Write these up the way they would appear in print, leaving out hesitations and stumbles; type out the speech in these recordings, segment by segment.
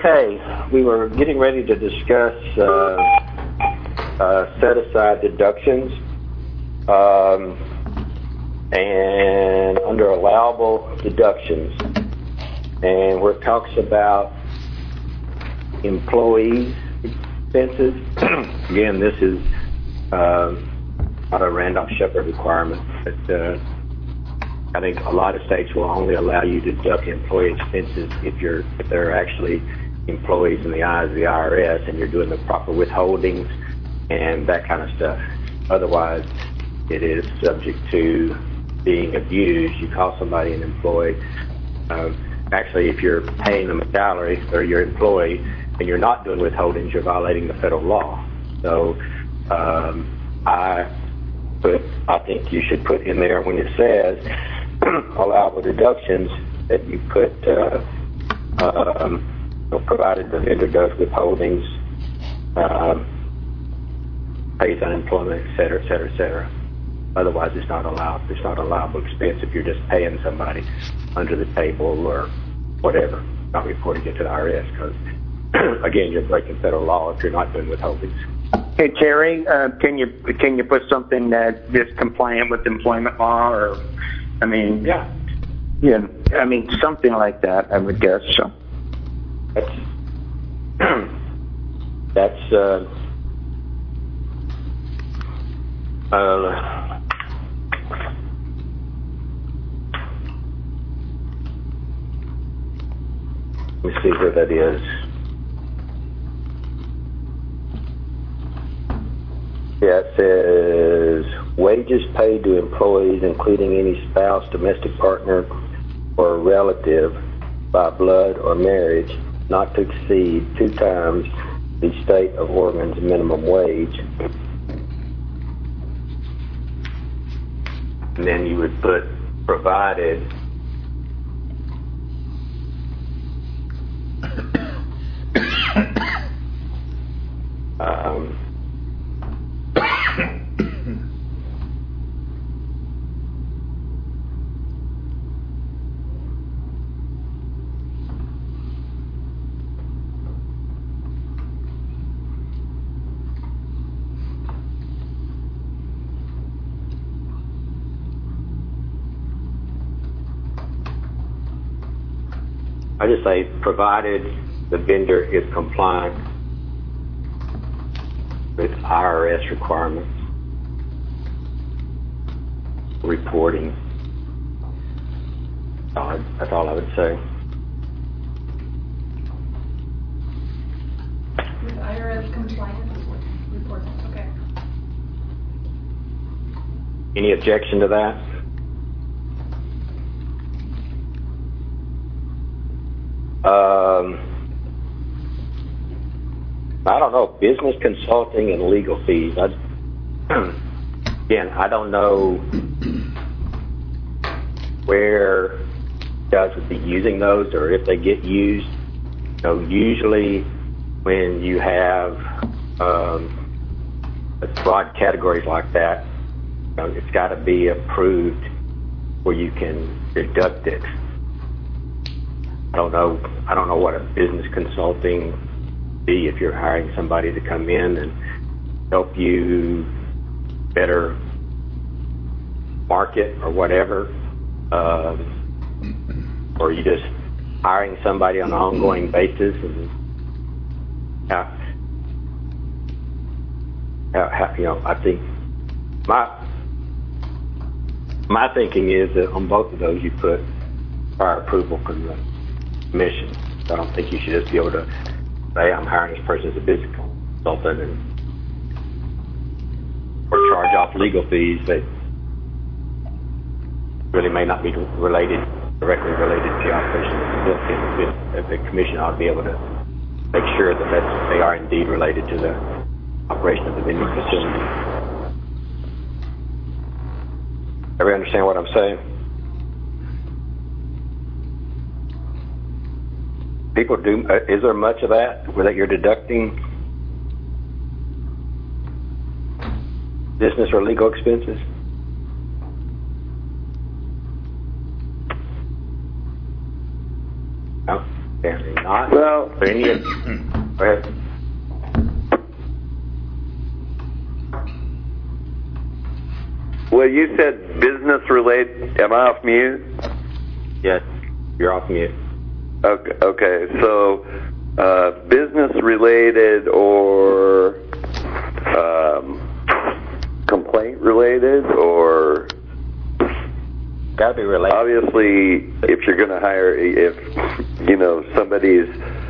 Okay, we were getting ready to discuss set-aside deductions and under allowable deductions. And we're talking about employee expenses. Again, this is not a Randolph-Shepard requirement, but I think a lot of states will only allow you to deduct employee expenses if they're actually employees in the eyes of the IRS and you're doing the proper withholdings and that kind of stuff. Otherwise, it is subject to being abused. You call somebody an employee. Actually, if you're paying them a salary or your employee and you're not doing withholdings, you're violating the federal law. So I think you should put in there when it says allowable deductions that you put provided the vendor does withholdings, pays unemployment, et cetera, et cetera, et cetera. Otherwise, it's not allowed. It's not allowable expense if you're just paying somebody under the table or whatever, not reporting it to the IRS, because again, you're breaking federal law if you're not doing withholdings. Hey Terry, can you put something that is compliant with employment law, or yeah, something like that, I would guess. So that's let me see where that is. Yeah, it says wages paid to employees, including any spouse, domestic partner, or relative by blood or marriage, not to exceed 2 times the state of Oregon's minimum wage. And then you would put provided I just say provided the vendor is compliant with IRS requirements, reporting. That's all I would say. With IRS compliance reporting, okay. Any objection to that? I don't know, business consulting and legal fees. Again, I don't know where you guys would be using those or if they get used. Usually when you have broad categories like that, it's got to be approved where you can deduct it. I don't know what a business consulting be if you're hiring somebody to come in and help you better market or whatever, or you just hiring somebody on an ongoing basis. And I think my thinking is that on both of those you put prior approval from the commission. So I don't think you should just be able to say I'm hiring this person as a business consultant or charge off legal fees that really may not be directly related to the operation of the facility. The commission ought to be able to make sure that they are indeed related to the operation of the vending facility. Everybody understand what I'm saying? People do. Is there much of that where that you're deducting business or legal expenses? No. Apparently not. Well, But any of, go ahead. Well, you said business related. Am I off mute? Yes, you're off mute. Okay. So, business related or complaint related, or Got to be related. obviously, if you're going to hire, if somebody's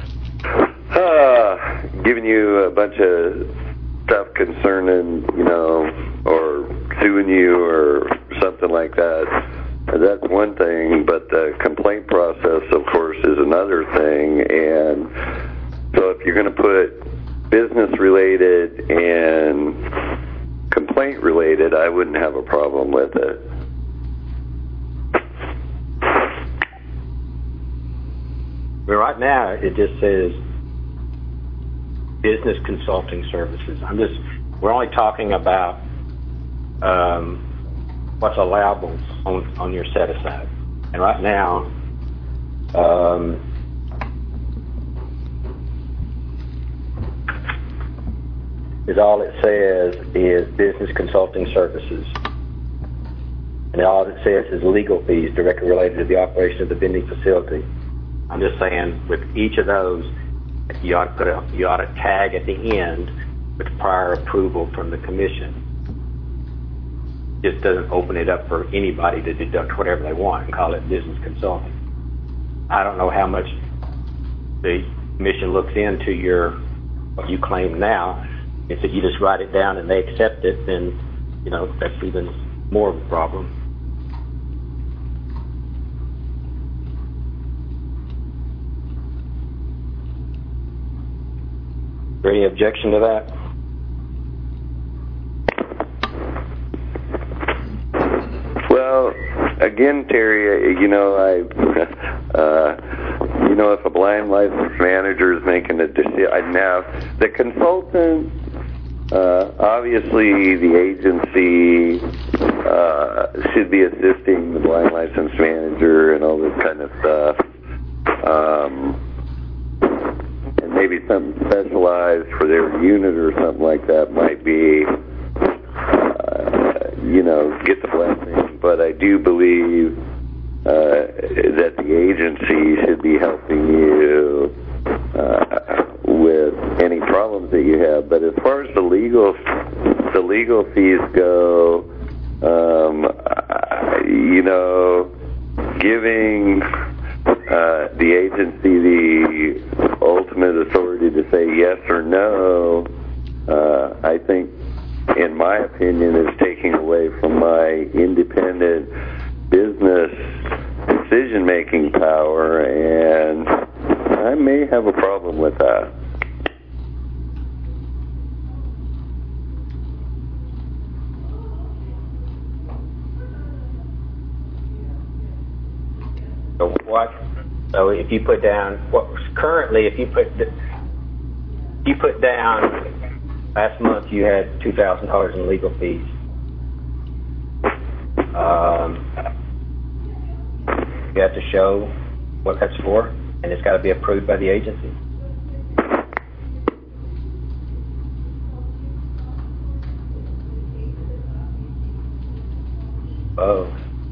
giving you a bunch of stuff concerning, or suing you or something like that, that's one thing, but the complaint process, of course, is another thing. And so if you're going to put business related and complaint related, I wouldn't have a problem with it. But right now, it just says business consulting services. We're only talking about what's allowable on your set aside. And right now, is all it says is business consulting services. And all it says is legal fees directly related to the operation of the vending facility. I'm just saying, with each of those, you ought to tag at the end with prior approval from the commission. Just doesn't open it up for anybody to deduct whatever they want and call it business consulting. I don't know how much the commission looks into what you claim now. If you just write it down and they accept it, then that's even more of a problem. Is there any objection to that? Well, again, Terry, if a blind license manager is making a decision, now the consultant, obviously the agency should be assisting the blind license manager and all this kind of stuff. And maybe something specialized for their unit or something like that might be, get the blessing. But I do believe that the agency should be helping you with any problems that you have. But as far as the legal fees go, giving the agency the ultimate authority to say yes or no, I think, in my opinion, is taking away from my independent business decision-making power, and I may have a problem with that. So if you put down if you put down last month you had $2,000 in legal fees. You have to show what that's for, and it's got to be approved by the agency. Oh.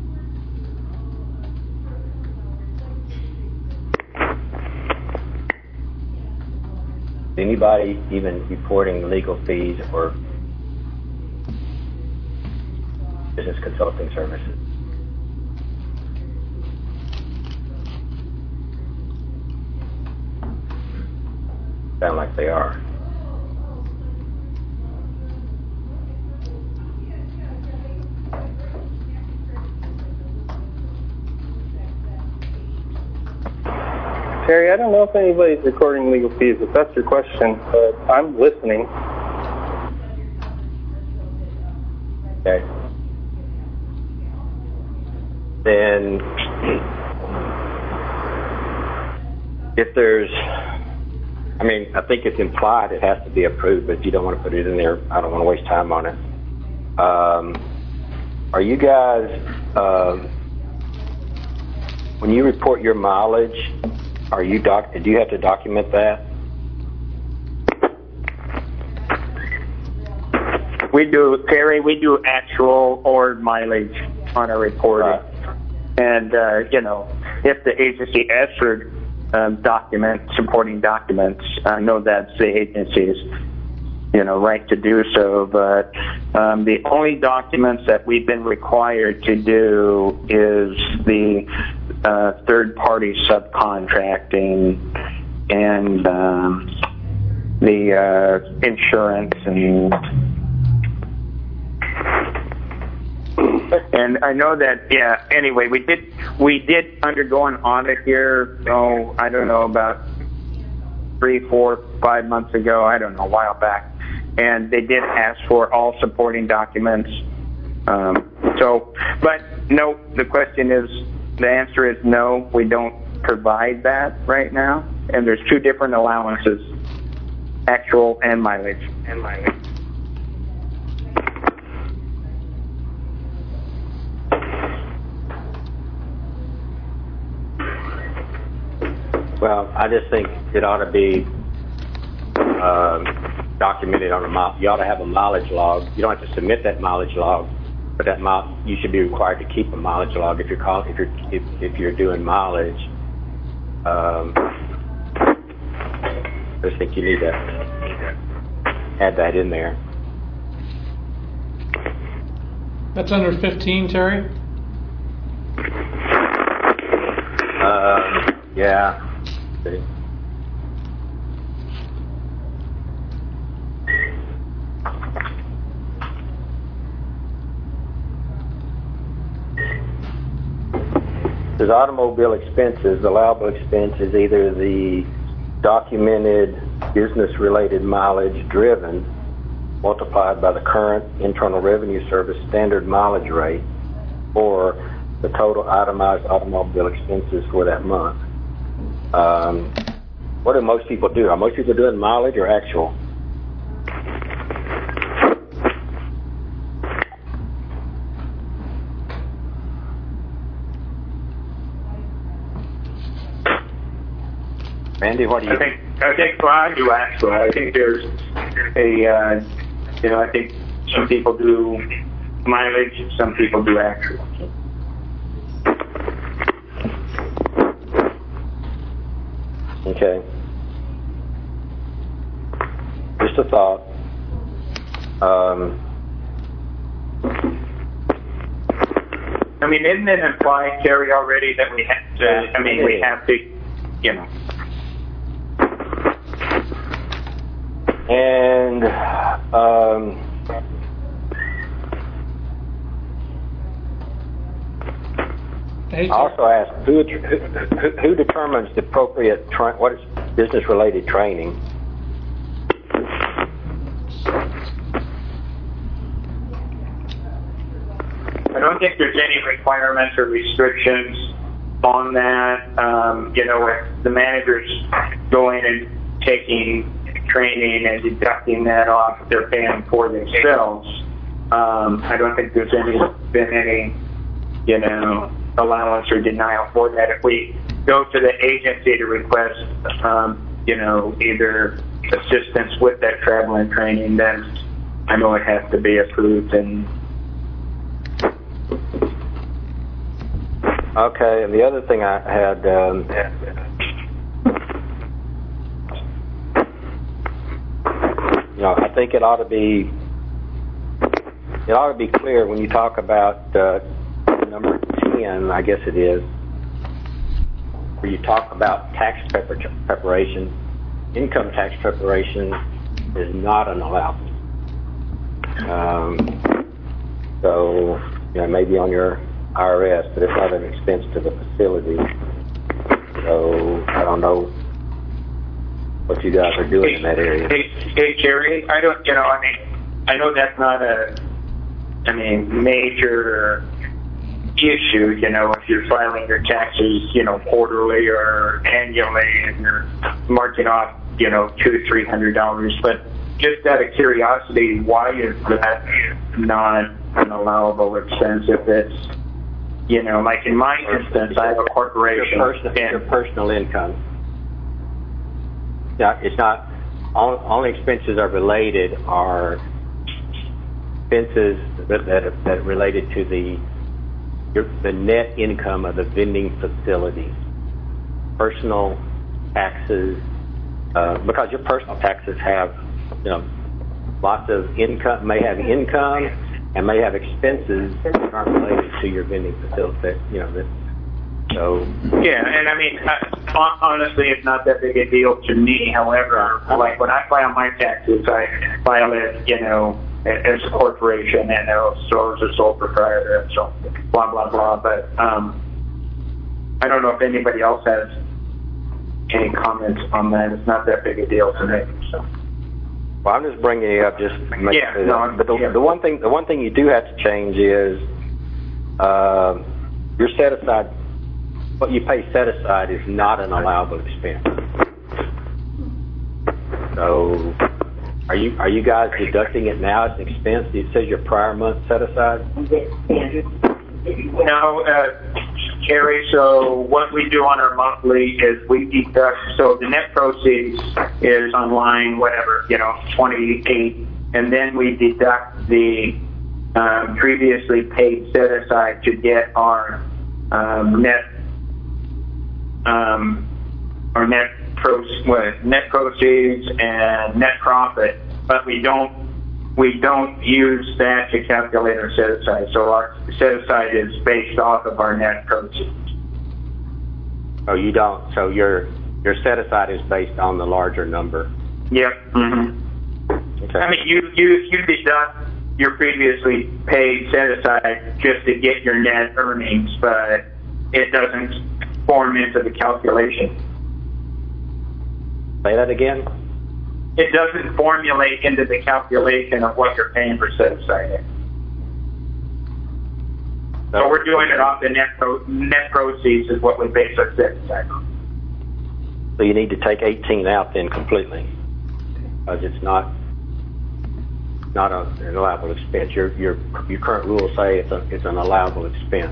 Anybody even reporting legal fees or business consulting services? Sound like they are. Terry, I don't know if anybody's recording legal fees, if that's your question, but I'm listening. Okay. Then, if there's, I think it's implied it has to be approved, but if you don't want to put it in there, I don't want to waste time on it. Are you guys, when you report your mileage, Do you have to document that? We do, Terry, we do actual or mileage on our reporting. Right. And, if the agency asks for supporting documents, I know that's the agency's, right to do so. But the only documents that we've been required to do is the third-party subcontracting and the insurance and I know that, anyway, we did undergo an audit here, I don't know, about 3, 4, 5 months ago, I don't know, a while back, and they did ask for all supporting documents. But no, the answer is no, we don't provide that right now, and there's 2 different allowances, actual and mileage. Well, I just think it ought to be documented on you ought to have a mileage log. You don't have to submit that mileage log, but you should be required to keep a mileage log if you're doing mileage. I just think you need to add that in there. That's under 15, Terry? Yeah. See. There's automobile expenses. Allowable expense is either the documented business-related mileage driven multiplied by the current Internal Revenue Service standard mileage rate, or the total itemized automobile expenses for that month. What do most people do? Are most people doing mileage or actual? Randy, what do you think? I think I do actual. I think there's I think some people do mileage, some people do actual. Okay. Just a thought. Isn't it implied, Terry, already that we have to? We have to, And I also asked who determines the appropriate what is business-related training? I don't think there's any requirements or restrictions on that. If the managers go in and taking training and deducting that off, they're paying for themselves. I don't think there's been any allowance or denial for that. If we go to the agency to request, either assistance with that travel and training, then I know it has to be approved. And okay, and the other thing I had, I think it ought to be clear when you talk about number 10, I guess it is, where you talk about tax preparation. Income tax preparation is not an allowance. So, maybe on your IRS, but it's not an expense to the facility. So, I don't know what you guys are doing in that area. Hey, Jerry, I know that's not a major issue, if you're filing your taxes, quarterly or annually, and you're marking off, $200-300. But just out of curiosity, why is that not an allowable expense? If it's, like in my instance, I have a corporation. Your personal income. it's not, only expenses are related are expenses that are related to the net income of the vending facility. Personal taxes, because your personal taxes have, lots of income, may have income and may have expenses that aren't related to your vending facility, so. Yeah, and I mean, honestly, it's not that big a deal to me. However, like when I file my taxes, I file it, as a corporation, and so as a sole proprietor, and so blah, blah, blah. But I don't know if anybody else has any comments on that. It's not that big a deal to me. So. Well, I'm just bringing it up just to make sure that. But the one thing you do have to change is your set aside. What you pay set aside is not an allowable expense. So, are you guys deducting it now as an expense? It says your prior month set aside. No, Jerry. So what we do on our monthly is we deduct. So the net proceeds is on line 28, and then we deduct the previously paid set aside to get our net proceeds and net profit, but we don't use that to calculate our set aside. So our set aside is based off of our net proceeds. Oh, you don't. So your set aside is based on the larger number. Yep. Mm-hmm. Okay. I mean, you deduct your previously paid set aside just to get your net earnings, but it doesn't form into the calculation. Say that again? It doesn't formulate into the calculation of what you're paying for set aside. So we're doing it off the net proceeds is what we base our set aside on. So you need to take 18 out then completely, because it's not an allowable expense. Your current rules say it's an allowable expense.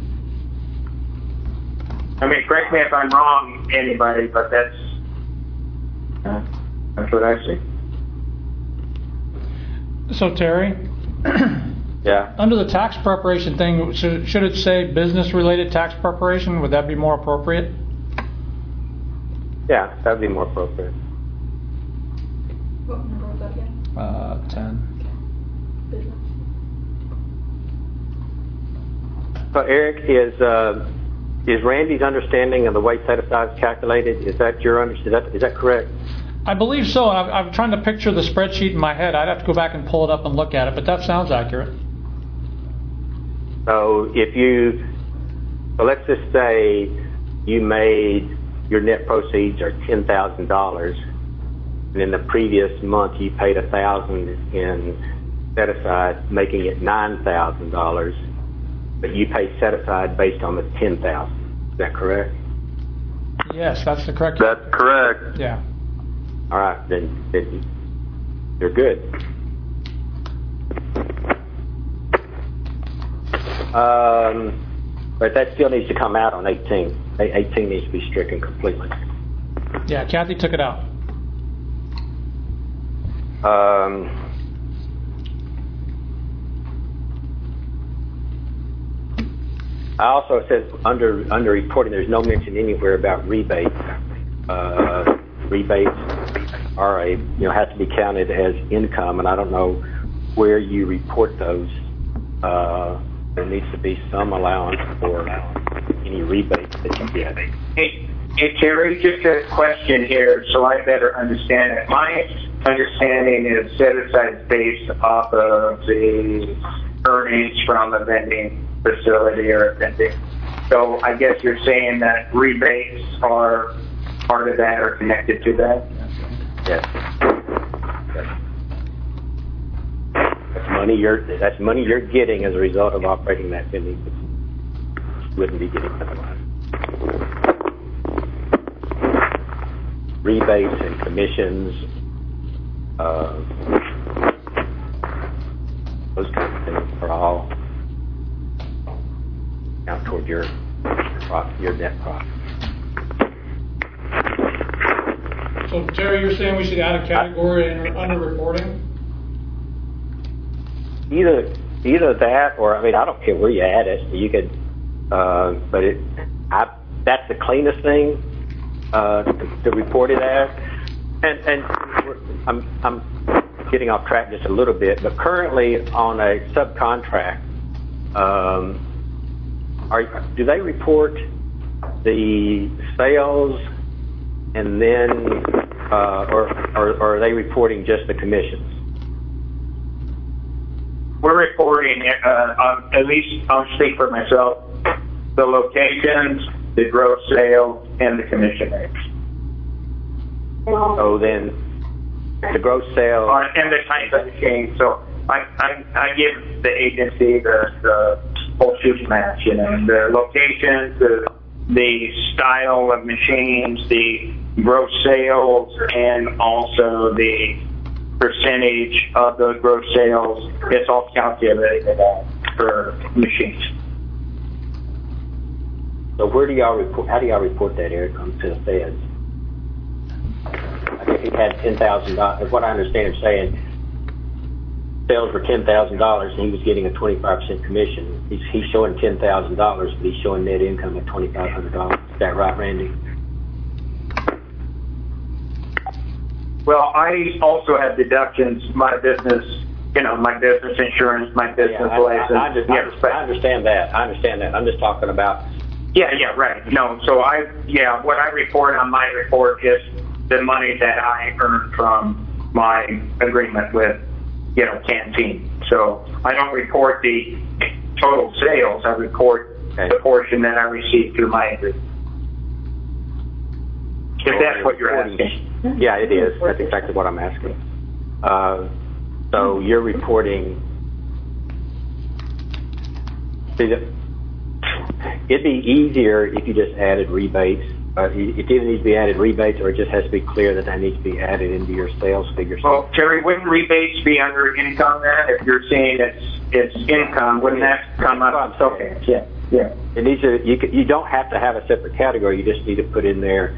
I mean, correct me if I'm wrong, anybody, but that's what I see. So Terry, yeah. Under the tax preparation thing, should it say business-related tax preparation? Would that be more appropriate? Yeah, that would be more appropriate. What number was that again? 10. Business. So Eric, is Randy's understanding of the way set aside is calculated? Is that your understanding? Is that correct? I believe so. I'm trying to picture the spreadsheet in my head. I'd have to go back and pull it up and look at it, but that sounds accurate. So let's just say you made your net proceeds are $10,000, and in the previous month you paid $1,000 in set aside, making it $9,000. But you pay set aside based on the $10,000. Is that correct? Yes, that's the correct. That's correct. Yeah. All right, then you're good. But that still needs to come out on 18. 18 needs to be stricken completely. Yeah, Kathy took it out. I also said under reporting, there's no mention anywhere about rebates. Rebates are have to be counted as income, and I don't know where you report those. There needs to be some allowance for any rebates that you get. Hey, Terry, just a question here, so I better understand it. My understanding is set aside based off of the earnings from the vending facility or vending. So I guess you're saying that rebates are part of that or connected to that? Yes. That's money you're getting as a result of operating that vending facility. You wouldn't be getting otherwise. Rebates and commissions, those kinds of things are all count toward your net profit. So Terry, you're saying we should add a category under reporting? Either that, or I mean, I don't care where you add it. You could, but that's the cleanest thing to report it as. And I'm getting off track just a little bit, but currently on a subcontract, do they report the sales and then, or are they reporting just the commissions? We're reporting, at least I'll speak for myself, the locations, the gross sales, and the commission rates. So then, the gross sales And the type of machine. So I give the agency the whole shooting match, you know, the locations, the style of machines, the gross sales, and also the percentage of the gross sales. It's all calculated for machines. So where do y'all report? How do y'all report that, Eric, to the feds? Like if he had $10,000, what I understand him saying, sales were $10,000 and he was getting a 25% commission. He's showing $10,000, but he's showing net income of $2,500. Is that right, Randy? Well, I also have deductions. My business, you know, my business insurance, my business license. I understand that. I'm just talking about. Yeah, right. No, so what I report on my report is the money that I earned from my agreement with, you know, Canteen. So I don't report the total sales. I report the portion that I received through my agreement. If that's what you're asking. Yeah, it is. That's exactly what I'm asking. So you're reporting. It'd be easier if you just added rebates. It either needs to be added rebates, or it just has to be clear that that needs to be added into your sales figures. Well, Terry, wouldn't rebates be under income then? If you're saying it's income, wouldn't that come up? Okay. Yeah. It needs to. You don't have to have a separate category. You just need to put in there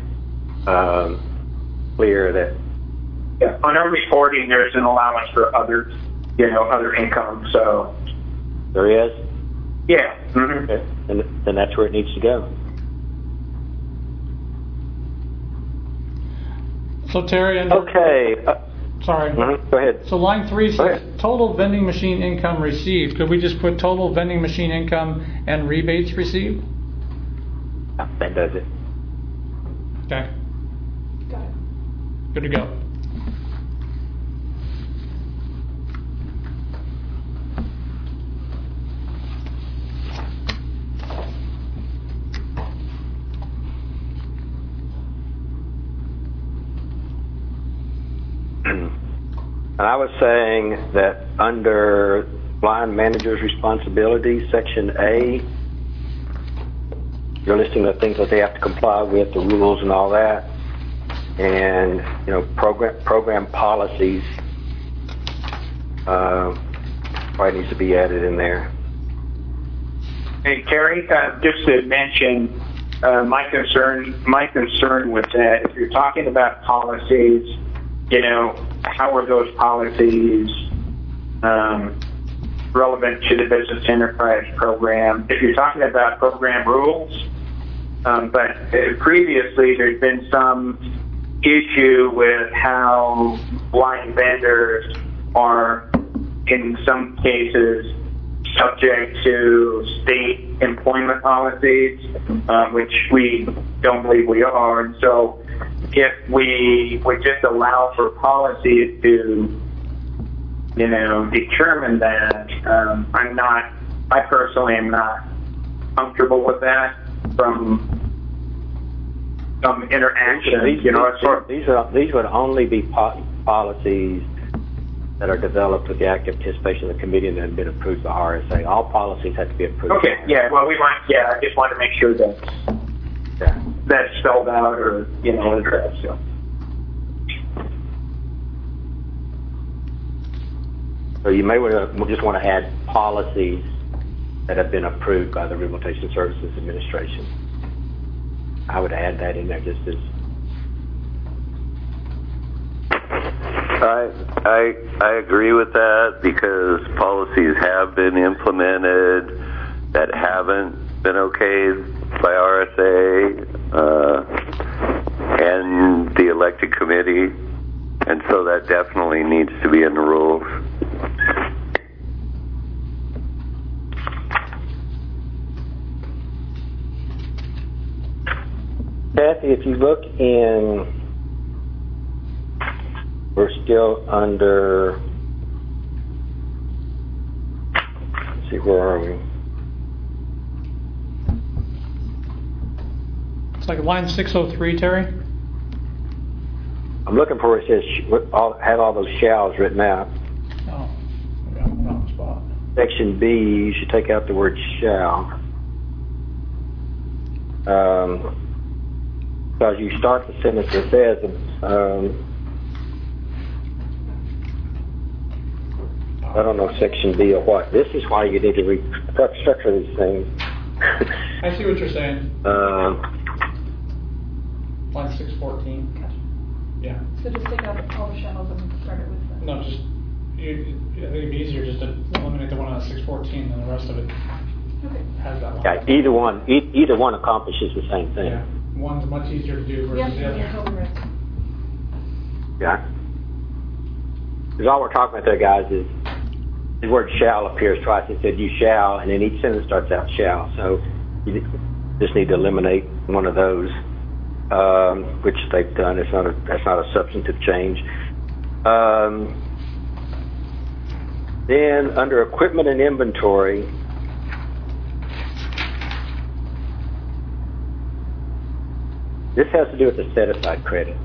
clear that. Yeah. On our reporting, there's an allowance for other income. So there is. Yeah. Mm-hmm. Okay. And then that's where it needs to go. So Terry, okay. Sorry. Mm-hmm. Go ahead. So line 3 says total vending machine income received. Could we just put total vending machine income and rebates received? That does it. Okay. Got it. Good to go. And I was saying that under line manager's responsibilities, section A, you're listing the things that they have to comply with, the rules and all that, and program policies probably needs to be added in there. Hey, Terry, just to mention, my concern with that, if you're talking about policies, how are those policies relevant to the business enterprise program? If you're talking about program rules, but previously there's been some issue with how blind vendors are, in some cases, subject to state employment policies, which we don't believe we are. And so if we would just allow for policies to, determine that, I personally am not comfortable with that from some interaction. These would only be policies that are developed with the active participation of the committee and have been approved by RSA. All policies have to be approved. Okay, yeah, well, I just want to make sure that that's spelled out or, addressed. So you may just want to add policies that have been approved by the Rehabilitation Services Administration. I would add that in there just as I agree with that because policies have been implemented that haven't been okayed by RSA and the elected committee, and so that definitely needs to be in the rules. Kathy, if you look in, we're still under, let's see, where are we? It's like line 603, Terry. I'm looking for where it says, have all those shalls written out. Oh, maybe I'm in the wrong spot. Section B, you should take out the word shall. Because you start the sentence that says, I don't know Section B or what. This is why you need to restructure these things. I see what you're saying. Line 614. Gotcha. Yeah. So just take out all the shells and start it with the... No, just, I think it'd be easier just to eliminate the one on 614 and the rest of it Okay. has that line. Yeah, either one accomplishes the same thing. Yeah. One's much easier to do versus Yep, the other. yeah, totally right. Yeah. Because all we're talking about there, guys, is the word shall appears twice. It said you shall, and then each sentence starts out shall. So you just need to eliminate one of those, which they've done. That's not a substantive change. Then under equipment and inventory, this has to do with the set-aside credit.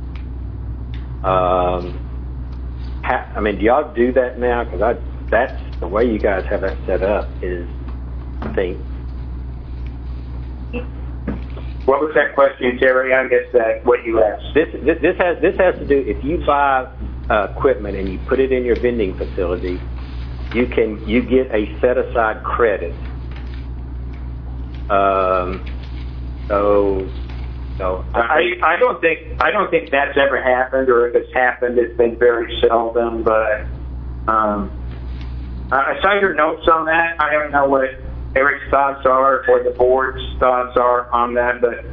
I mean, do y'all do that now? Because that's the way you guys have that set up is, I think. What was that question, Terry? I guess that what you asked. This has to do, if you buy equipment and you put it in your vending facility, you get a set-aside credit. So I don't think that's ever happened, or if it's happened, it's been very seldom. But I saw your notes on that. I don't know what Eric's thoughts are or the board's thoughts are on that, but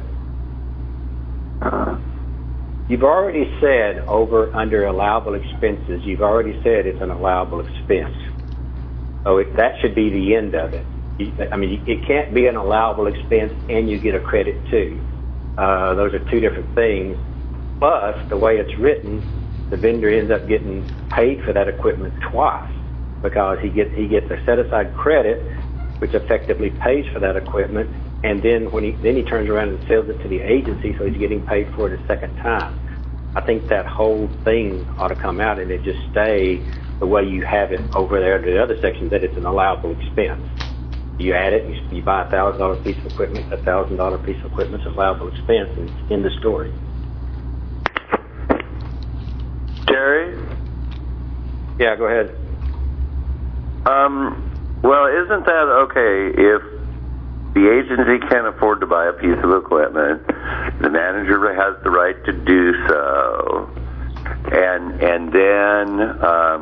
you've already said under allowable expenses, you've already said it's an allowable expense. So that should be the end of it. I mean, it can't be an allowable expense and you get a credit too. Those are two different things. Plus, the way it's written, the vendor ends up getting paid for that equipment twice because he gets a set-aside credit, which effectively pays for that equipment, and then he turns around and sells it to the agency, so he's getting paid for it a second time. I think that whole thing ought to come out and it just stay the way you have it over there in the other section, that it's an allowable expense. You add it, you buy a $1,000 piece of equipment, $1,000 piece of equipment is an allowable expense, and it's in the story. Jerry? Yeah, go ahead. Well, isn't that okay if the agency can't afford to buy a piece of equipment, the manager has the right to do so, and then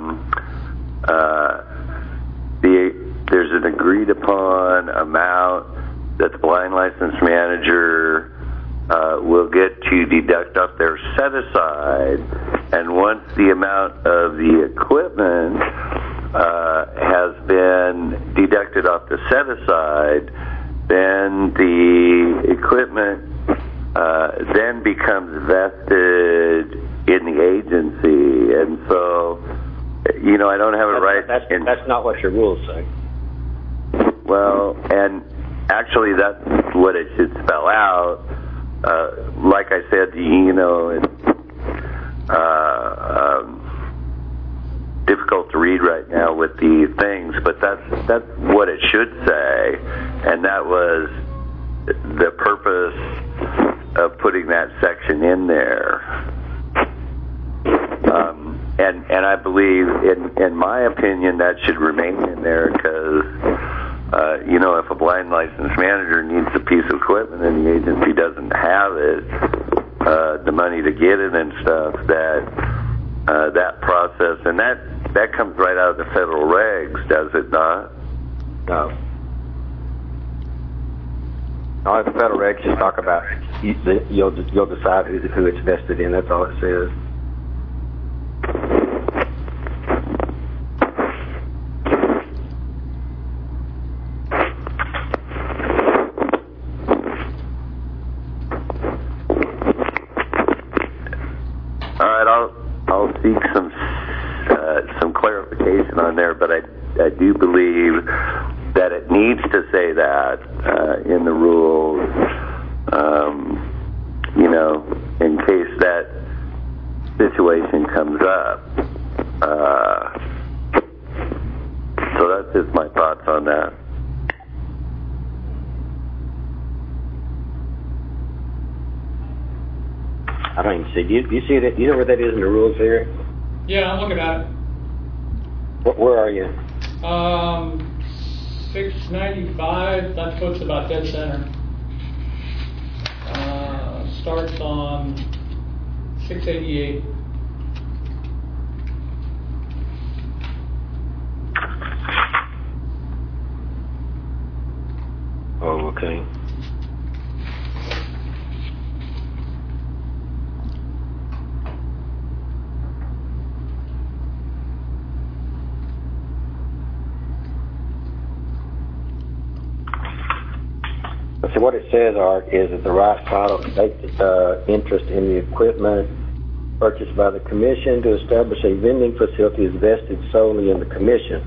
there's an agreed upon amount that the blind license manager will get to deduct off their set aside, and once the amount of the equipment has been deducted off the set aside, then the equipment then becomes vested in the agency, and so I don't have a right. That's not what your rules say. Well, and actually that's what it should spell out. Like I said, it's difficult to read right now with the things, but that's what it should say, and that was the purpose of putting that section in there. And I believe, in my opinion, that should remain in there because, if a blind license manager needs a piece of equipment and the agency doesn't have it, the money to get it and stuff, that that process, and that comes right out of the federal regs, does it not? No. All the federal regs just talk about you'll decide who it's vested in. That's all it says. All right, I'll seek some clarification on there, but I do believe that it needs to say that in the rules, in case that situation comes up. So that's just my thoughts on that. I don't even see. Do you see that? Do you know where that is in the rules here? Yeah, I'm looking at it. Where are you? 695, that puts about dead center. Starts on 688. Oh, okay. So what it says, Art, is that the right title states interest in the equipment purchased by the commission to establish a vending facility is vested solely in the commission.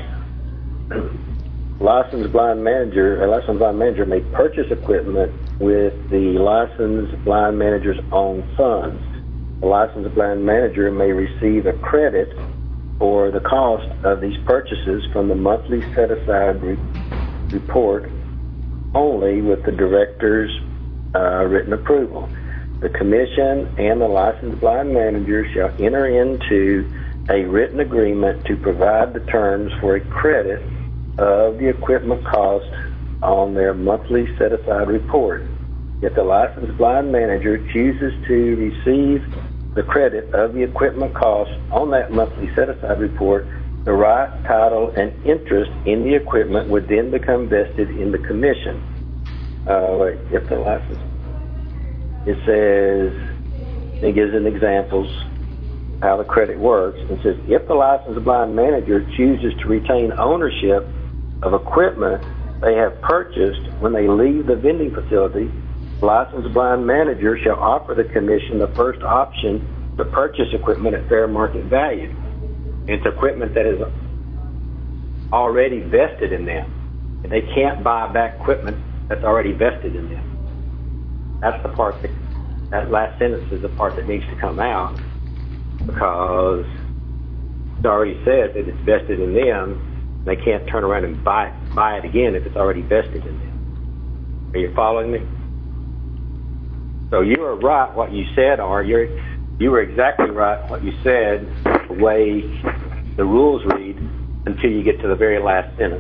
A licensed blind manager may purchase equipment with the licensed blind manager's own funds. The licensed blind manager may receive a credit for the cost of these purchases from the monthly set-aside report only with the director's written approval. The commission and the licensed blind manager shall enter into a written agreement to provide the terms for a credit of the equipment cost on their monthly set-aside report. If the licensed blind manager chooses to receive the credit of the equipment cost on that monthly set-aside report, the right, title, and interest in the equipment would then become vested in the commission. If the license, it says, it gives an examples how the credit works. It says, if the licensed blind manager chooses to retain ownership of equipment they have purchased when they leave the vending facility, the licensed blind manager shall offer the commission the first option to purchase equipment at fair market value. It's equipment that is already vested in them. And they can't buy back equipment that's already vested in them. That's the part that last sentence is the part that needs to come out, because it already says that it's vested in them. They can't turn around and buy it again if it's already vested in them. Are you following me? So you are right what you said, or you were exactly right what you said, the way the rules read, until you get to the very last sentence.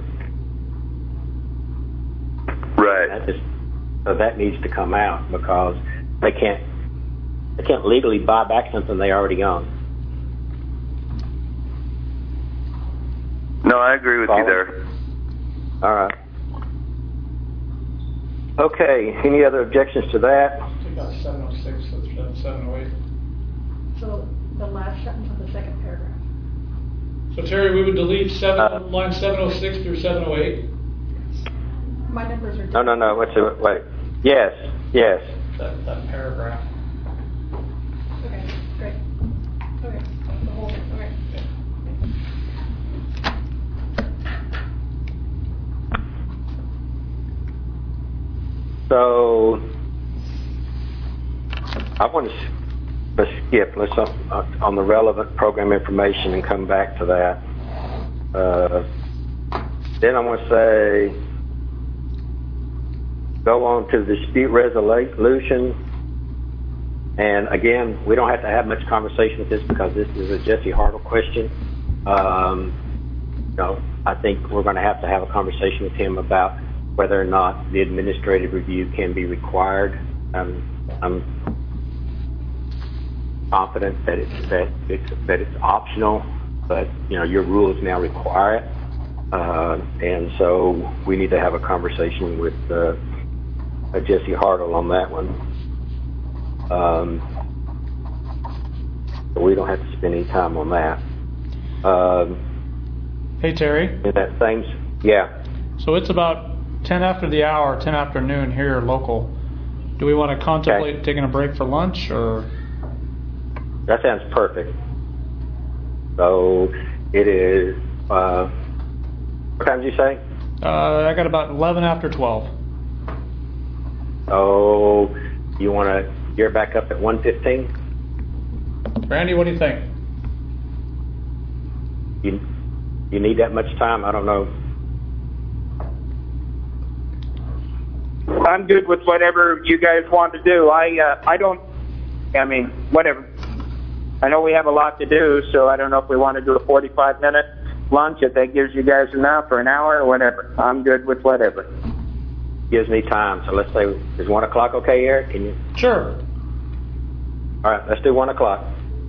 Right. So that needs to come out, because they can't legally buy back something they already own. No, I agree with you there. All right. Okay. Any other objections to that? I think that's 706, that's 708. So the last sentence of the second paragraph. So Terry, we would delete line 706 through 708. My numbers are different. No. Wait. Yes. That paragraph. Okay, great. Okay, the whole thing. Okay. So I want to skip. Let's on the relevant program information and come back to that. Then I want to say, go on to dispute resolution. And again, we don't have to have much conversation with this, because this is a Jesse Hartle question. I think we're going to have a conversation with him about whether or not the administrative review can be required. confident that it's optional, but your rules now require it, and so we need to have a conversation with Jesse Hartle on that one. So we don't have to spend any time on that. Hey, Terry. In that same, yeah. So it's about 10 after the hour, 10 after noon here local. Do we want to contemplate taking a break for lunch, or? That sounds perfect. So it is, what time did you say? I got about 11 after 12. Oh, you're back up at 1:15? Randy, what do you think? You need that much time? I don't know. I'm good with whatever you guys want to do. Whatever. I know we have a lot to do, so I don't know if we want to do a 45-minute lunch, if that gives you guys enough, or an hour, or whatever. I'm good with whatever. Gives me time. So let's say, is 1 o'clock okay, Eric? Can you? Sure. All right, let's do 1 o'clock.